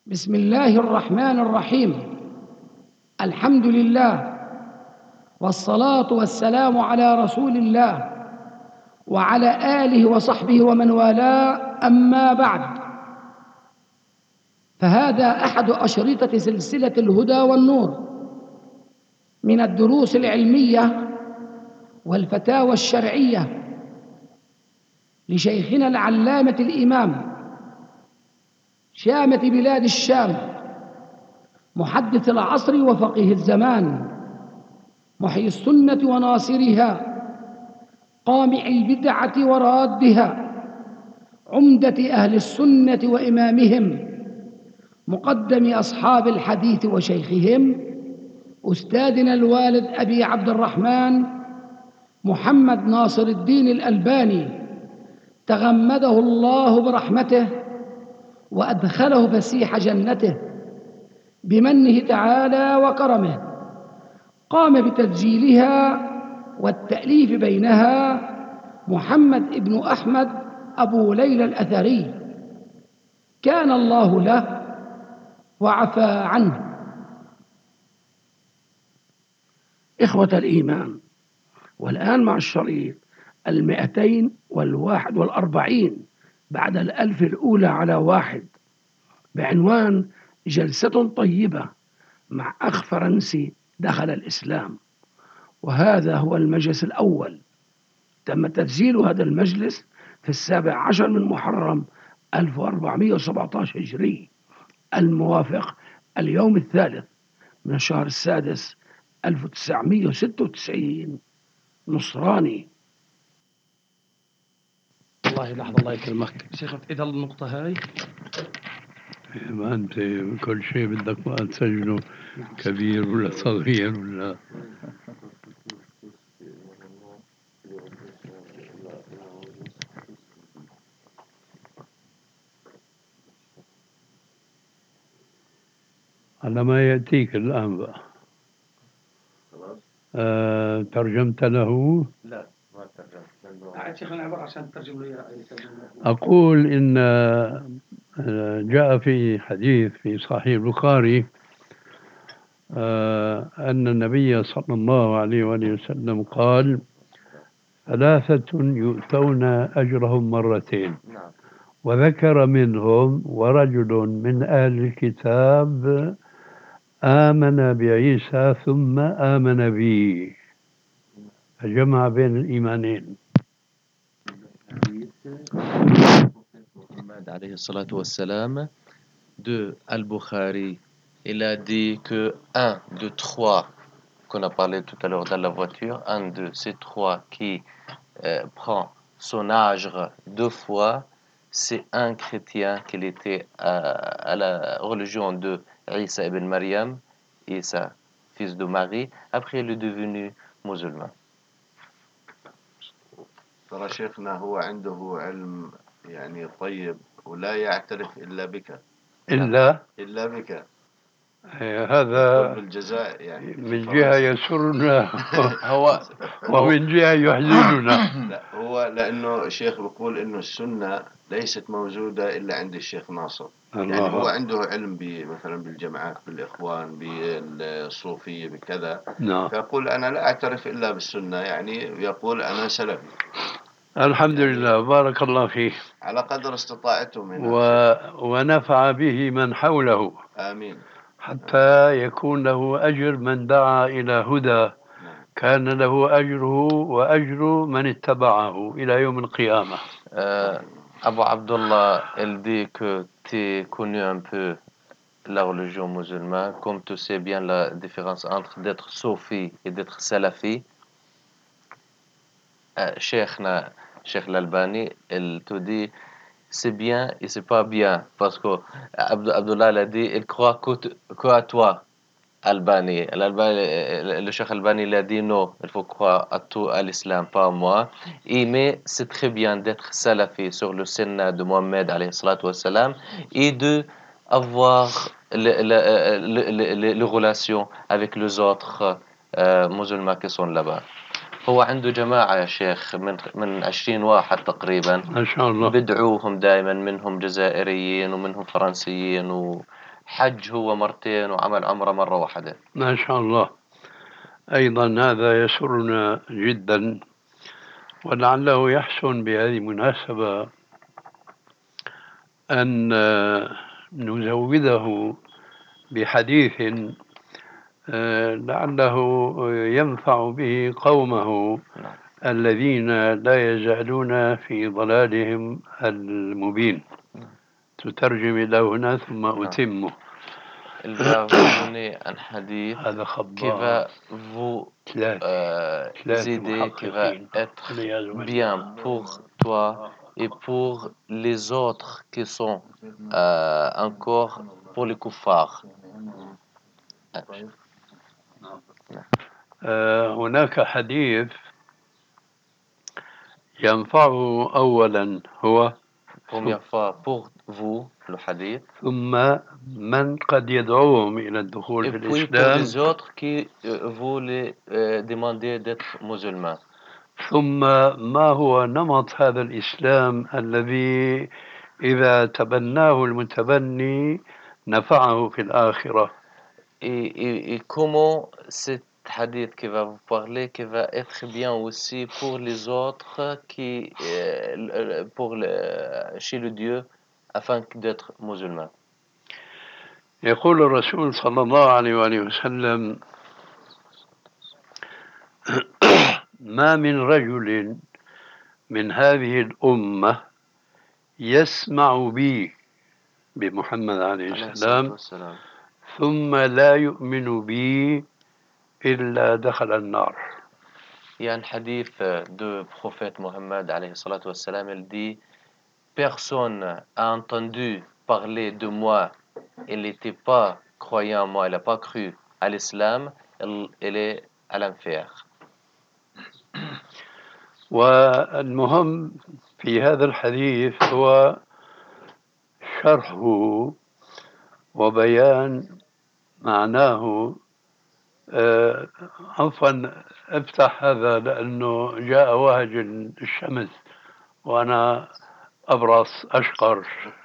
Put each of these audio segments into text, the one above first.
بسم الله الرحمن الرحيم. الحمد لله والصلاة والسلام على رسول الله وعلى آله وصحبه ومن والاه، أما بعد، فهذا أحد أشرطة سلسلة الهدى والنور من الدروس العلمية والفتاوى الشرعية لشيخنا العلامة الإمام شامة بلاد الشام، محدث العصر وفقيه الزمان، محيي السنة وناصرها، قامع البدعة ورادها، عمدة أهل السنة وإمامهم، مقدم أصحاب الحديث وشيخهم، أستاذنا الوالد أبي عبد الرحمن محمد ناصر الدين الألباني، تغمده الله برحمته وأدخله فسيح جنته بمنه تعالى وكرمه. قام بتسجيلها والتأليف بينها محمد ابن أحمد أبو ليلى الأثري، كان الله له وعفى عنه. إخوة الإيمان، والآن مع الشريط 241 بعد 1000 الأولى على 1، بعنوان جلسة طيبة مع أخ فرنسي دخل الإسلام. وهذا هو المجلس الأول. تم تسجيل هذا المجلس في 17 من محرم 1417 هجري، الموافق اليوم الثالث من الشهر السادس 1996 نصراني. والله لحظة، الله يكرمك شيخ، إذا النقطة هاي ما أنت كل شيء بدك ما تسجله كبير ولا صغير ولا على ما يأتيك الآن بقى. ترجمت له؟ لا ما ترجمت. قاعد شيخنا عبر عشان تترجم له. أقول إن جاء في حديث في صحيح البخاري أن النبي صلى الله عليه وآله وسلم قال: 3 يؤتون أجرهم مرتين. نعم. وذكر منهم: ورجل من أهل الكتاب آمن بعيسى ثم آمن بي، فجمع بين الإيمانين. محمد عليه الصلاة والسلام de Al-Bukhari, il a dit que 1, 2, 3 qu'on a parlé tout à l'heure dans la voiture, 1, 2, c'est 3 qui prend son âge 2 fois, c'est un chrétien qui était à la religion de Isa ibn Maryam, Isa, fils de Marie, après il est devenu musulman. ترى شيخنا هو عنده علم يعني طيب ولا يعترف إلا بك. إلا بك. هذا بالجزاء يعني من جهة يسرنا هو ومن جهة يحزننا. لا، هو لأنه الشيخ بيقول إنه السنة ليست موجودة إلا عند الشيخ ناصر. يعني هو عنده علم مثلا بالجماعات، بالإخوان، بالصوفية، بكذا. نعم. فيقول أنا لا أعترف إلا بالسنة، يعني يقول أنا سلفي. الحمد لله، بارك الله فيه. على قدر استطاعته من ونفع به من حوله. آمين. حتى يكون له أجر من دعا إلى هدى، كان له أجره وأجر من اتبعه إلى يوم القيامة. Abu Abdullah, elle dit que tu connais un peu la religion musulmane, comme tu sais bien la différence entre d'être soufi et d'être salafi. Cheikh l'Albani, elle te dit c'est bien et c'est pas bien, parce que Abdullah l'a dit, il croit qu'à toi, Albani. Le Cheikh Albani l'a dit non, il faut croire à tout, à l'islam, pas à moi. Mais c'est très bien d'être salafi sur le sunnah de Mohammed alayhi salatu wassalam et de avoir les relations avec les autres musulmans qui sont là-bas. هو عنده جماعة يا شيخ من 20 واحد تقريبا، ما شاء الله، بدعوهم دائما، منهم جزائريين ومنهم فرنسيين حج هو مرتين وعمل عمرة مرة واحدة. ما شاء الله. أيضا هذا يسرنا جدا، ولعله يحسن بهذه المناسبة أن نزوده بحديث لعله ينفع به قومه الذين لا يزالون في ضلالهم المبين. تترجم إلى هنا ثم أتمه. Il va vous donner un hadith هذا qui va خبار vous ثلاثة aider, qui va محققين être والعياذ بالله. bien pour toi et pour les autres qui sont encore pour les kuffars. هناك حديث ينفعه أولا هو Première fois pour vous, le hadith. ثم من قد يدعوهم إلى الدخول Et في puis pour الإسلام. les autres qui vous les demandez d'être musulmans. ثم ما هو نمط هذا الإسلام الذي إذا تبناه المتبني نفعه في الآخرة. Et comment cet hadith qui va vous parler, qui va être bien aussi pour les autres, chez le Dieu, afin d'être musulmans. يقول الرسول صلى الله عليه وآله وسلم: ما من رجل من هذه الأمة يسمع بي بمحمد عليه السلام ثم لا يؤمن بي إلا دخل النار. Il y a un hadith de prophète Mohammed alayhi salatu wassalam, il dit: personne a entendu parler de moi, il n'était pas croyant en moi, il n'a pas cru à l'islam, il est à l'enfer. والمهم في هذا الحديث هو شرحه وبيان معناه. عفوا افتح هذا لأنه جاء وهج الشمس وأنا أبرص أشقر.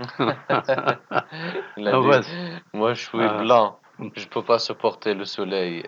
Moi je suis blanc, je ne peux pas supporter le soleil.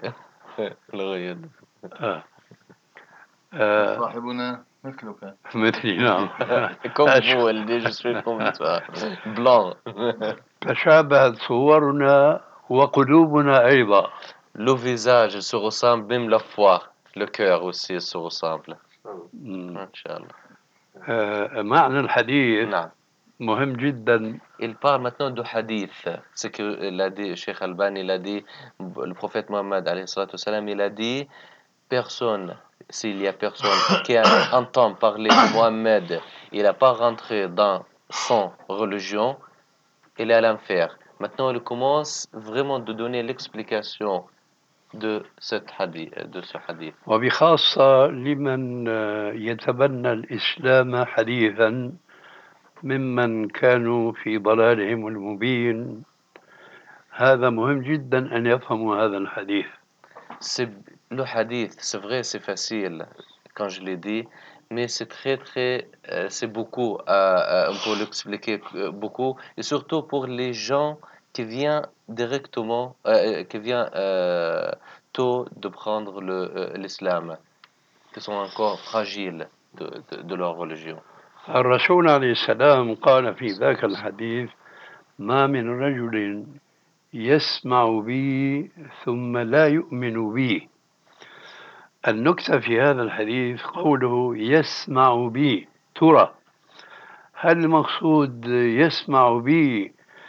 صاحبنا مثلك. مثلي نعم. Comme vous, elle dit je suis comme toi, blanc. تشابهت صورنا وقلوبنا أيضا. Le visage se ressemble, même la foi, le cœur aussi se ressemble. Inch'Allah. معنى الحديث نعم. مهم جدا. Il parle maintenant de hadith. C'est que l'a dit Cheikh Albani, il a dit, le prophète Mohammed alayhi salatu wassalam, il a dit personne, s'il y a personne qui entend parler de Mohammed, il n'a pas rentré dans son religion, il est à l'enfer. Maintenant, il commence vraiment de donner l'explication de ce hadith. وبخاصة لمن يتبنى الإسلام حديثا ممن كانوا في ضلالهم المبين، هذا مهم جدا أن يفهموا هذا الحديث. Le hadith, c'est vrai, c'est facile quand je l'ai dit, mais c'est c'est beaucoup, on peut l'expliquer beaucoup, et surtout pour les gens qui viennent directement, qui viennent tôt de prendre l'islam, qui sont encore fragiles de leur religion. الرسول عليه السلام قال في ذاك الحديث: ما من رجل يسمع بي ثم لا يؤمن بي. النكتة في هذا الحديث قوله يسمع بي. ترى هل المقصود يسمع بي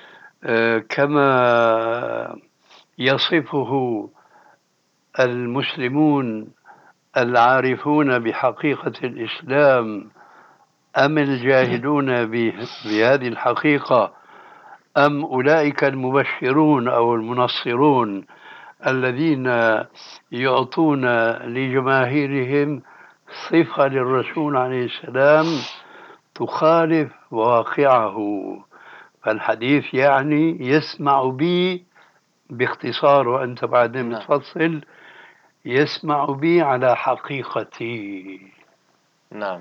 كما يصفه المسلمون العارفون بحقيقة الإسلام أم الجاهلون بهذه الحقيقة أم أولئك المبشرون أو المنصرون الذين يعطون لجماهيرهم صفة للرسول عليه السلام تخالف واقعه؟ فالحديث يعني يسمع بي باختصار، وأنت بعدين تفصل، يسمع بي على حقيقتي. نعم.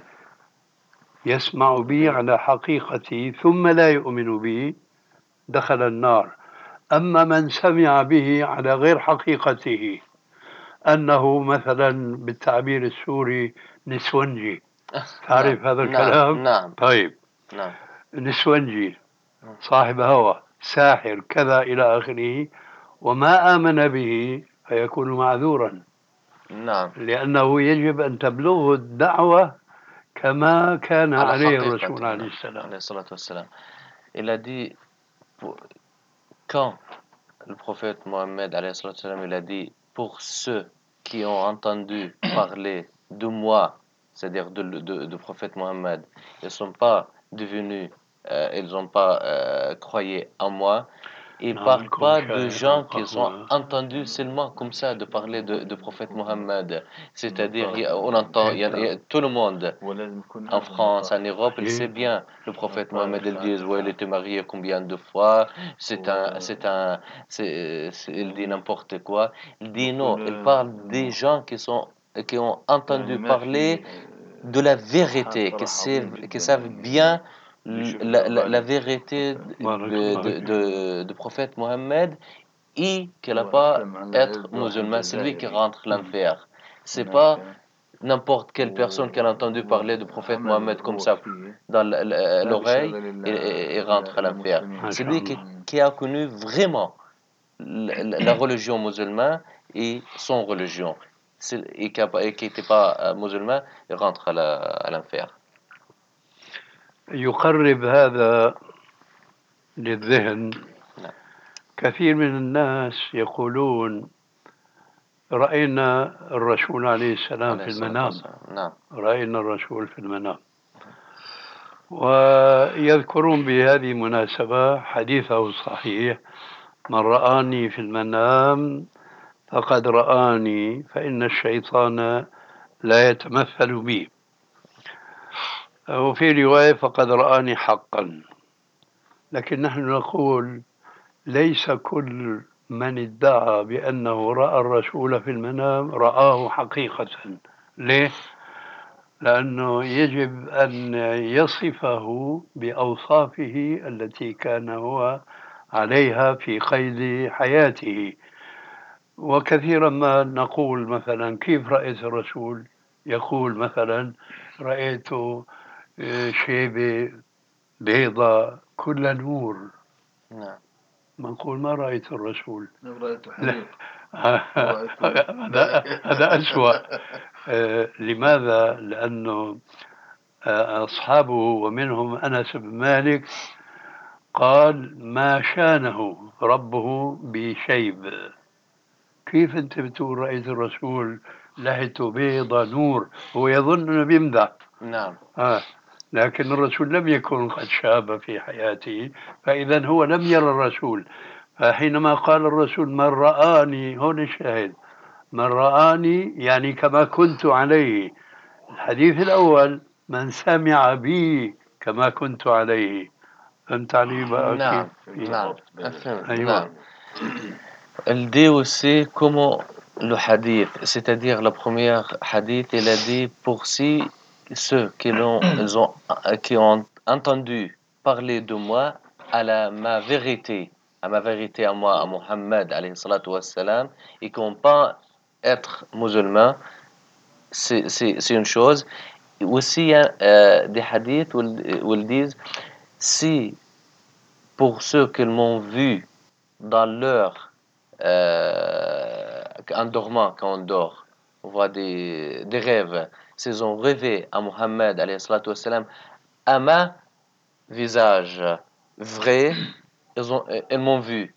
يسمع بي على حقيقتي ثم لا يؤمن بي دخل النار. أما من سمع به على غير حقيقته أنه مثلا بالتعبير السوري نسونجي، تعرف نعم هذا نعم الكلام؟ نعم طيب، نعم نسونجي صاحب هوى ساحر كذا إلى آخره، وما آمن به فيكون معذورا، نعم لأنه يجب أن تبلغه الدعوة كما كان على عليه حقيقة الرسول عليه نعم السلام. عليه الصلاة والسلام. Il a dit, quand le prophète Mohammed alayhi salatu wassalam, il a dit, pour ceux qui ont entendu parler de moi, c'est-à-dire de prophète Mohammed, ils ne sont pas devenus, ils n'ont pas croyé en moi. Il ne parle pas de gens qui sont entendus seulement comme ça de parler de prophète Mohammed. C'est-à-dire, on entend, tout le monde en France, en Europe, il sait bien le prophète Mohammed. Ils disent, ouais, il était marié combien de fois, il dit n'importe quoi. Il dit non, il parle des gens qui ont entendu parler de la vérité, qui savent bien la vérité de prophète Mohammed et qu'elle n'a pas être musulman, c'est lui qui rentre l'enfer. C'est pas n'importe quelle personne qui a entendu parler du prophète Mohammed comme ça dans l'oreille et rentre à l'enfer. C'est lui qui a connu vraiment la religion musulmane et son religion. Et qui n'était pas musulman, il rentre à l'enfer. يقرب هذا للذهن. كثير من الناس يقولون رأينا الرسول عليه السلام في المنام. نعم. رأينا الرسول في المنام، ويذكرون بهذه المناسبة حديثه الصحيح: من رآني في المنام فقد رآني، فإن الشيطان لا يتمثل بي. وفي رواية فقد رآني حقا. لكن نحن نقول ليس كل من ادعى بأنه رأى الرسول في المنام رآه حقيقة. ليه؟ لأنه يجب أن يصفه بأوصافه التي كان هو عليها في قيد حياته. وكثيرا ما نقول مثلا كيف رأيت الرسول؟ يقول مثلا رأيت شيبة بيضاء كل نور. نعم. نقول ما رأيت الرسول، رأيت حريق. هذا أسوأ. لماذا؟ لأنه أصحابه ومنهم أنس بن مالك قال ما شانه ربه بشيب. كيف أنت بتقول رأيت الرسول لحيته بيضة نور؟ هو يظن أنه بيمدح. نعم. لكن الرسول لم يكن قد شاب في حياته، فإذا هو لم يرى الرسول. فحينما قال الرسول من رآني، هون الشاهد، من رآني يعني كما كنت عليه. الحديث الأول من سمع بي كما كنت عليه. فهمت علي بقى؟ نعم كيف؟ نعم. أيوة. نعم. Elle dit aussi comment le hadith, c'est-à-dire la première hadith, il a dit pour ceux qui ont entendu parler de moi ma vérité, à moi, à Mohammed alayhi salatu wassalam, et qui n'ont pas être musulmans, c'est une chose. Aussi, il y a des hadiths où ils disent si pour ceux qui m'ont vu dans leur en dormant, quand on dort, on voit des rêves. S'ils ont rêvé à Mohammed, alayhi salatu wassalam, à ma visage vrai, ils m'ont vu,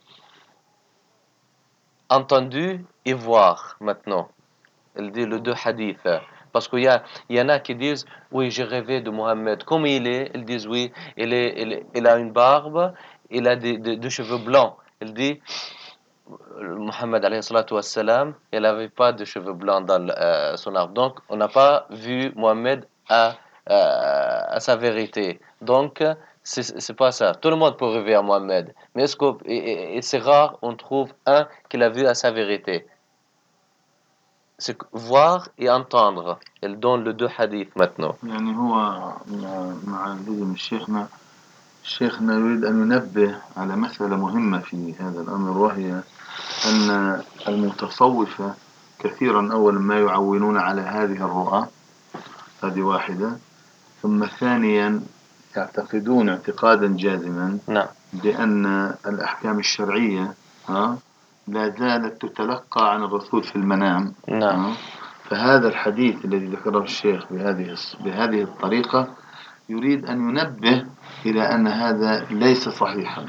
entendu et voir maintenant. Il dit les deux hadiths. Parce qu'il y en a qui disent, oui, j'ai rêvé de Mohammed. Comme il est, ils disent, oui, il a une barbe, il a des cheveux blancs. Il dit, Mohammed alayhi salatu wassalam, il n'avait pas de cheveux blancs dans son arbre. Donc, on n'a pas vu Mohammed à sa vérité. Donc, c'est pas ça. Tout le monde peut rêver à Mohammed. Mais c'est rare, on trouve un qui l'a vu à sa vérité. C'est voir et entendre. Elle donne les deux hadiths maintenant. يعني هو مع الشيخنا شيخنا يريد أن ينبه على مسألة مهمة في هذا الأمر، وهي أن المتصوفة كثيرا أولا ما يعولون على هذه الرؤى، هذه واحدة. ثم ثانيا يعتقدون اعتقادا جازما نعم بأن الأحكام الشرعية لا زالت تتلقى عن الرسول في المنام. نعم. فهذا الحديث الذي ذكره الشيخ بهذه الطريقة يريد أن ينبه إلى أن هذا ليس صحيحا،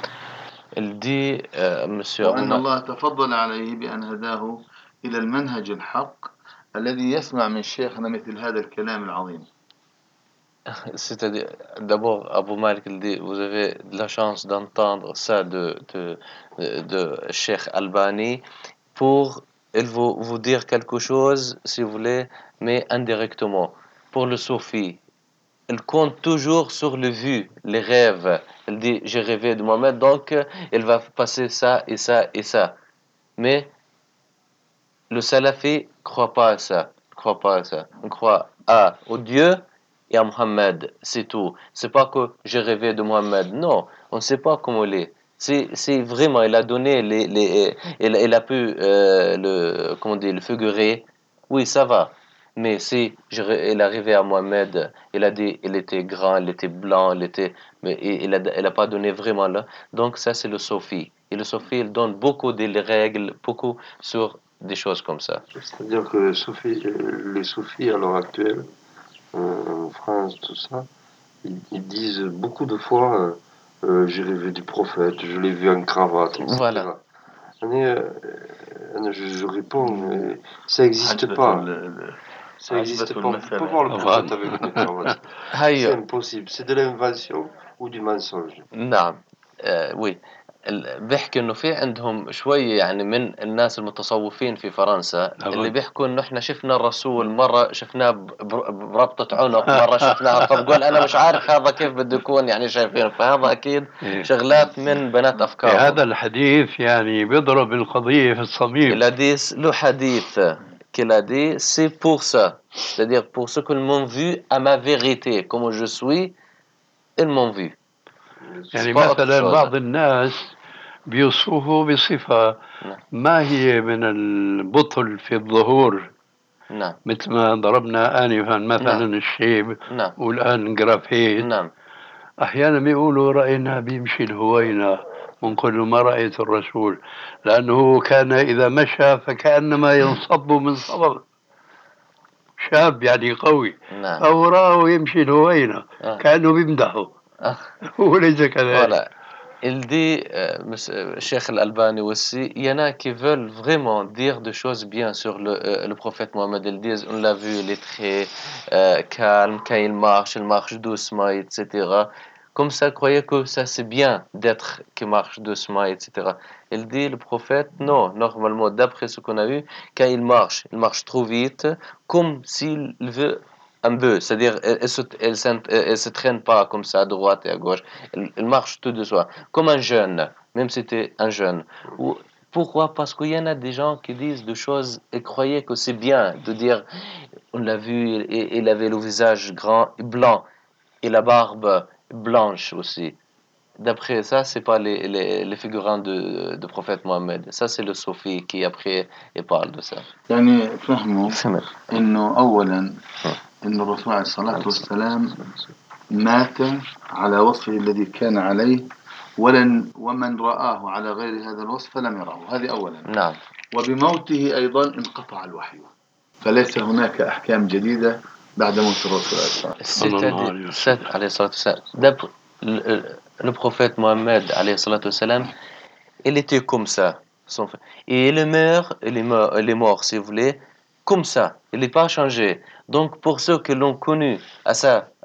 وأن الله تفضل عليه بأن هداه إلى المنهج الحق الذي يسمع من شيخنا مثل هذا الكلام العظيم. C'est-à-dire, d'abord, Abou Malik dit, vous avez de la chance d'entendre ça de Cheikh Albani pour vous dire quelque chose, si vous voulez, mais indirectement. Pour le soufi, il compte toujours sur le vu, les rêves. Il dit, j'ai rêvé de Mohamed, donc il va passer ça et ça et ça. Mais le salafi ne croit pas à ça. On croit au Dieu et à Mohammed, c'est tout. C'est pas que j'ai rêvé de Mohammed. Non, on ne sait pas comment il est. C'est vraiment, il a donné il a pu le figurer. Oui, ça va. Mais si il est arrivé à Mohammed, il a dit, il était grand, il était blanc, mais il a pas donné vraiment là. Donc ça, c'est le Sofi. Et le Sofi, il donne beaucoup de règles, beaucoup sur des choses comme ça. C'est-à-dire que les soufis à l'heure actuelle, en France, tout ça, ils disent beaucoup de fois j'ai rêvé du prophète, je l'ai vu en cravate, etc. Voilà. Je réponds, ça n'existe pas. Ça n'existe pas. On peut pas voir le prophète avec une cravate. C'est impossible. C'est de l'invention ou du mensonge. نعم. oui. بيحكي انه في عندهم شويه يعني من الناس المتصوفين في فرنسا اللي بيحكوا انه احنا شفنا الرسول مره شفناه بربطه عنق مره شفناه فبقول انا مش عارف هذا كيف بده يكون يعني شايفين فهذا اكيد شغلات من بنات افكار. هذا الحديث يعني بيضرب القضيه في الصميم. Il a dit le hadith qu'il a dit c'est pour ça, c'est-à-dire pour ceux qui m'ont vu à ma vérité comme je suis ils m'ont vu. يعني مثلا بعض الناس بيوصفوه بصفة ما هي من البطل في الظهور. نعم. مثل ما ضربنا آنفا مثلا الشيب. نعم. والآن جرافيت. نعم. أحيانا بيقولوا رأينا بيمشي الهوينة ونقول له ما رأيت الرسول لأنه كان إذا مشى فكأنما ينصب من صبب شاب يعني قوي. نعم. أو رأوا يمشي الهوينة كأنه بيمدحه. وليس كذلك. Voilà. Il dit, Cheikh Al-Albani aussi, il y en a qui veulent vraiment dire des choses bien sur le prophète Mohammed. Ils disent, on l'a vu, il est très calme, quand il marche doucement, etc. Comme ça, croyez que ça c'est bien d'être qui marche doucement, etc. Il dit, le prophète, non, normalement, d'après ce qu'on a vu, quand il marche trop vite, comme s'il veut un peu, c'est-à-dire elle se traîne pas comme ça à droite et à gauche, elle marche tout de soi, comme un jeune, même si c'était un jeune. Pourquoi? Parce qu'il y en a des gens qui disent des choses et croyaient que c'est bien de dire, on l'a vu, il avait le visage grand et blanc et la barbe blanche aussi. D'après ça, c'est pas les figurants de prophète Mohammed. Ça, c'est le Sophie qui après il parle de ça. يعني فهموا إنه أولا إن الرسول عليه الصلاة والسلام مات على وصفه الذي كان عليه ومن رآه على غير هذا الوصف فلم يراه. هذه أولا. نعم. وبموته أيضا انقطع الوحي فليس هناك أحكام جديدة بعد موت الرسول عليه الصلاة والسلام. Le prophète Mohammed alayhi salatu wassalam, il était comme ça. Et il est mort, si vous voulez, comme ça. Il n'est pas changé. Donc, pour ceux qui l'ont connu à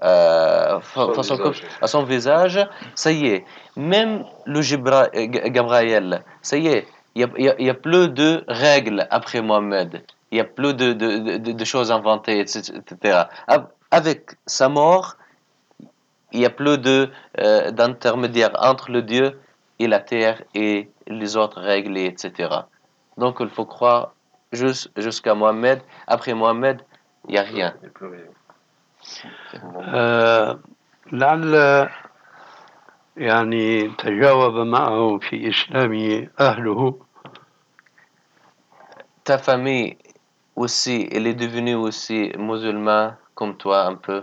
son visage, ça y est. Même le Gabriel, ça y est. Il y a plus de règles après Mohammed. Il y a plus de choses inventées, etc. Avec sa mort, il n'y a plus d'intermédiaire entre le Dieu et la terre et les autres règles, etc. Donc il faut croire jusqu'à Mohammed. Après Mohammed, il n'y a rien. لعل يعني تجاوب معه في إسلام أهله. Ta famille aussi, elle est devenue aussi musulmane comme toi un peu.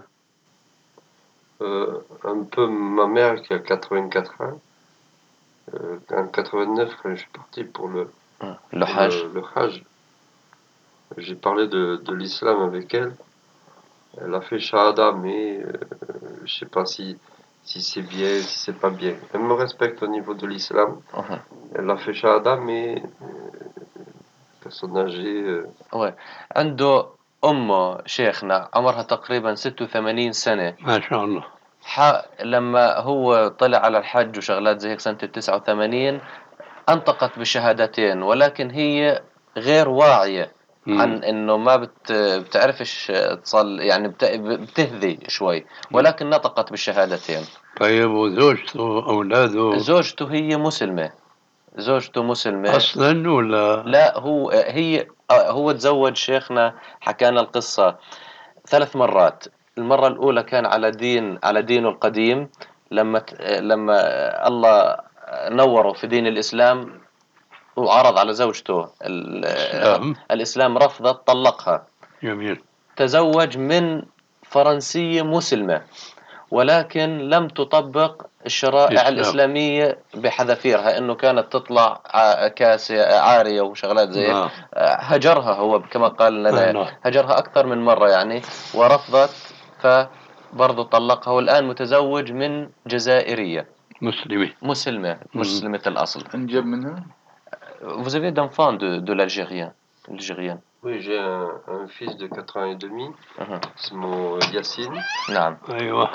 Un peu ma mère qui a 84 ans. En 89, quand je suis parti pour Le Hajj. le Hajj, j'ai parlé de l'islam avec elle. Elle a fait Shahada, mais je sais pas si c'est bien, si c'est pas bien. Elle me respecte au niveau de l'islam. Uh-huh. Elle a fait Shahada, mais personne âgée. Ouais. عنده أمه شيخنا عمرها تقريبا 86 سنة. ما شاء الله. لما هو طلع على الحج وشغلات زي هيك سنة 89 أنطقت بالشهادتين، ولكن هي غير واعية عن إنه ما بتعرفش تصلي، يعني بتهذي شوي، ولكن نطقت بالشهادتين. طيب وزوجته أولاده؟ زوجته هي مسلمة. زوجته مسلمة أصلا ولا؟ لا، هو تزوج شيخنا، حكانا القصة 3 مرات. المرة الأولى كان على دينه القديم، لما الله نوره في دين الإسلام وعرض على زوجته الإسلام، رفضت، طلقها. جميل. تزوج من فرنسية مسلمة، ولكن لم تطبق الشرائع الإسلامية بحذافيرها، إنه كانت تطلع كاسية عارية وشغلات زي هجرها هو كما قال لنا، هجرها أكثر من مرة يعني، ورفضت، فبرضه طلقها، والآن متزوج من جزائرية مسلمة الأصل. أنجب منها؟ Vous avez d'enfants de l'Algérien? Oui, j'ai un fils de 4 ans et demi, اسمه ياسين. نعم. أيوة.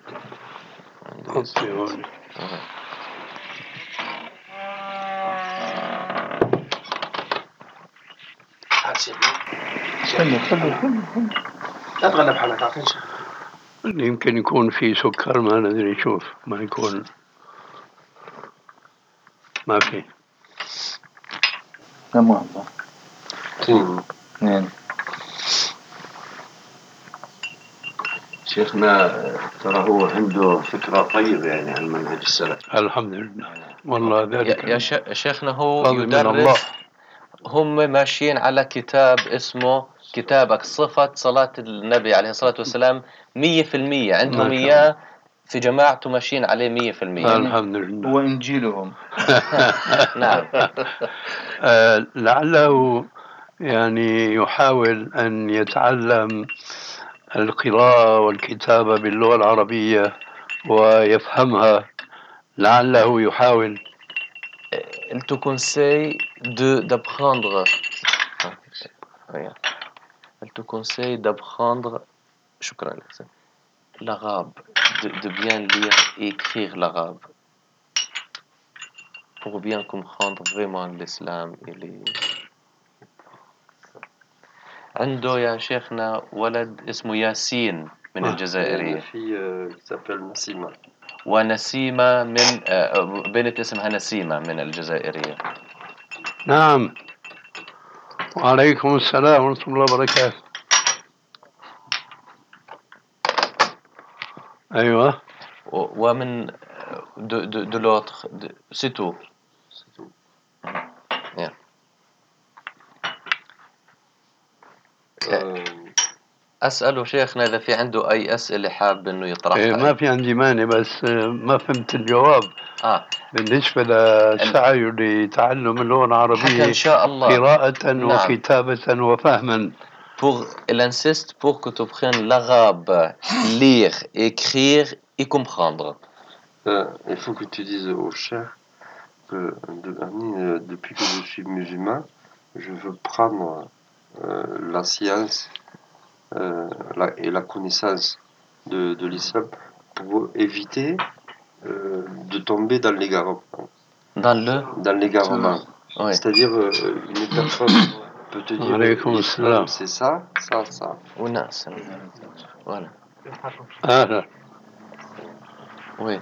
لا تغلب حالك، أعطيني شيء. يمكن يكون في سكر، ما ندري، شوف ما يكون ما في. كم واحدة؟ 2. شيخنا ترى هو عنده فكرة طيبة يعني عن منهج السلف. الحمد لله والله ذلك يا شيخنا هو يدرس. هم ماشيين على كتاب اسمه كتابك صفة صلاة النبي عليه الصلاة والسلام 100%، عندهم إياه في جماعته ماشيين عليه 100%. الحمد لله. هو إنجيلهم. نعم. لعله يعني يحاول أن يتعلم القراءة والكتابة باللغة العربية ويفهمها، لعله يحاول. Il te conseille d'apprendre. Elle te conseille d'apprendre l'arabe, de bien lire et écrire l'arabe pour bien comprendre vraiment l'islam. عنده يا شيخنا ولد اسمه ياسين من الجزائرية. في s'appelle نسيمة. ونسيمة من بنت اسمها نسيمة من الجزائرية. نعم. وعليكم السلام ورحمة الله وبركاته. أيوة. ومن de l'autre, c'est tout. Yeah. أسأله شيخنا إذا في عنده أي أسئلة حاب إنه يطرحها. ما في عندي مانع، بس ما فهمت الجواب. بالنسبة لسعيه لتعلم اللغة العربية إن شاء الله قراءة وكتابة وفهما. Elle insiste pour que tu apprennes l'arabe, lire, écrire et comprendre. Il faut que tu dises au cheikh que depuis que je suis musulman, je veux prendre la science et la connaissance de l'islam pour éviter de tomber dans l'égarement. Dans l'égarement. Oui. C'est-à-dire, une personne peut te dire l'islam c'est ça, ça, ça. Voilà. Oui.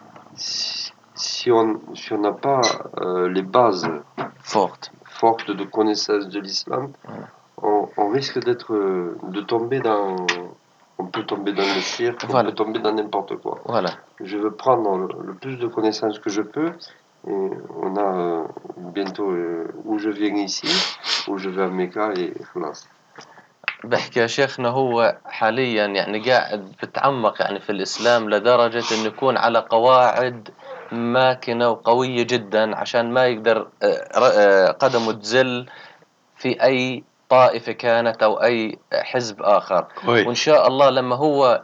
Si on n'a pas les bases fortes de connaissance de l'islam, on risque de tomber dans... On peut peut tomber dans le cirque, on Voilà. peut tomber dans n'importe quoi. Voilà. Je veux prendre le plus de connaissances que je peux. Et on a bientôt où je viens ici, où je vais à Mecca et خلاص. بحكي يا شيخنا هو حاليا يعني قاعد بتعمق يعني في الإسلام لدرجة إنه يكون على قواعد ماكنة وقوية جدا عشان ما يقدر قدمه تزل في أي طائفة كانت أو أي حزب آخر. كويس. وإن شاء الله لما هو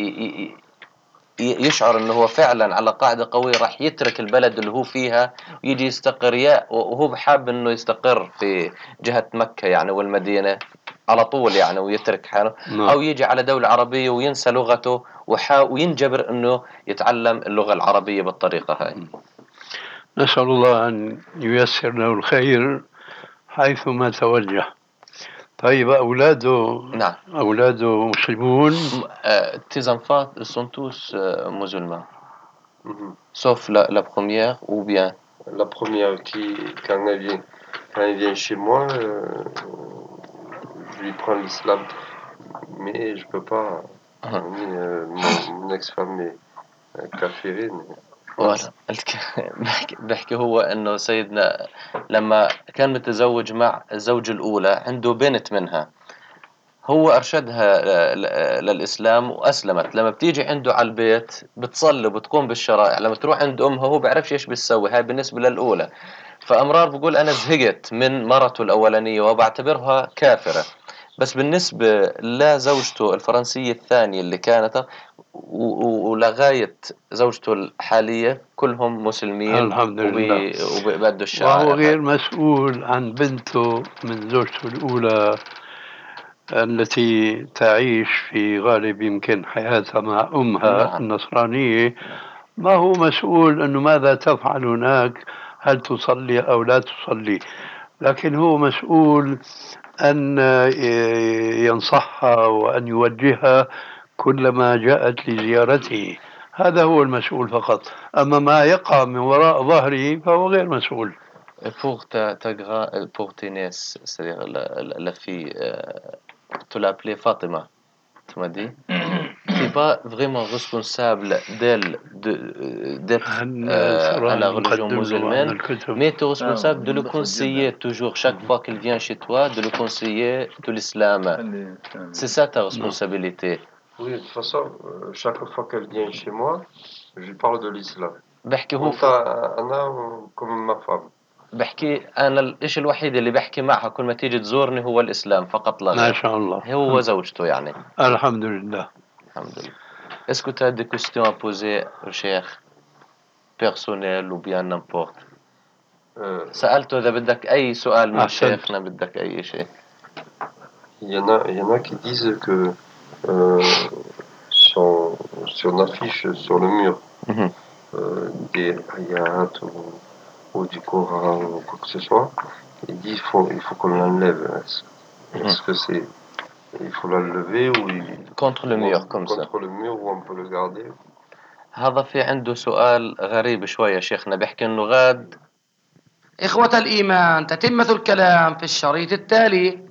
يشعر انه هو فعلا على قاعدة قوية راح يترك البلد اللي هو فيها ويجي يستقر وهو بحاب انه يستقر في جهة مكة يعني والمدينة على طول يعني ويترك حاله او يجي على دولة عربية وينسى لغته وينجبر انه يتعلم اللغة العربية بالطريقة هاي. نسأل الله أن ييسر له الخير حيثما توجه. طيب نعم. أولاده مسلمون؟ Tes enfants sont tous musulmans, Mhm. sauf la première ou bien La première quand elle vient chez moi, je lui prends l'islam, mais je peux pas. Mon ex-femme est kafirine. ولا بحكي هو انه سيدنا لما كان متزوج مع الزوجة الاولى عنده بنت منها هو ارشدها للاسلام واسلمت. لما بتيجي عنده على البيت بتصلي وبتقوم بالشرائع. لما تروح عند امها هو بعرفش ايش بتسوي. هاي بالنسبة للاولى. فامرار بقول انا زهقت من مرته الاولانية وبعتبرها كافرة. بس بالنسبة لزوجته الفرنسية الثانية اللي كانت ولغاية زوجته الحالية كلهم مسلمين الحمد لله. وبيبدوا الشعائر. وهو غير مسؤول عن بنته من زوجته الأولى التي تعيش في غالب يمكن حياتها مع أمها نعم. النصرانية. ما هو مسؤول أنه ماذا تفعل هناك، هل تصلي أو لا تصلي، لكن هو مسؤول أن ينصحها وأن يوجهها كلما جاءت لزيارته. هذا هو المسؤول فقط. أما ما يقع من وراء ظهره فهو غير مسؤول. Pour tes nièces, c'est-à-dire la fille, tu l'as appelée Fatima, tu m'as dit. Tu n'es pas vraiment responsable d'être à la religion musulmane, mais tu es responsable de le conseiller toujours, chaque fois qu'il vient chez toi, de le conseiller de l'islam. C'est ça ta responsabilité. Oui, de toute façon, chaque fois qu'elle vient chez moi, je lui parle de l'islam. بحكي هو أنا comme ma femme. بحكي أنا الإشي الوحيد اللي بحكي معها كل ما تيجي تزورني هو الإسلام فقط لا غير. ما شاء الله. هو زوجته يعني. الحمد لله. الحمد لله. Est-ce que tu as des questions à poser au cheikh personnel ou bien n'importe؟ سألته إذا بدك أي سؤال من شيخنا بدك أي شيء. Il y en a qui disent que si on affiche sur le mur des ayats ou du Coran ou quoi que ce soit, il dit il faut qu'on l'enlève. Est-ce que c'est il faut l'enlever ou contre le mur comme ça? Contre le mur ou on peut le garder? هذا في عنده سؤال غريب شوية شيخنا. بيحكي إنه غاد إخوة الإيمان تتمة الكلام في الشريط التالي.